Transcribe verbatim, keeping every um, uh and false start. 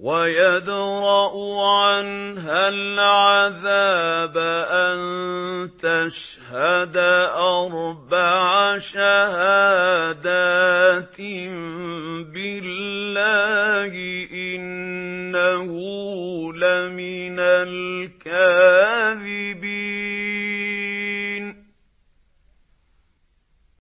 وَيَدْرَأُ عَنْهَا الْعَذَابَ أَن تَشْهَدَ أَرْبَعَ شَهَادَاتٍ بِاللَّهِ إِنَّهُ لَمِنَ الْكَاذِبِينَ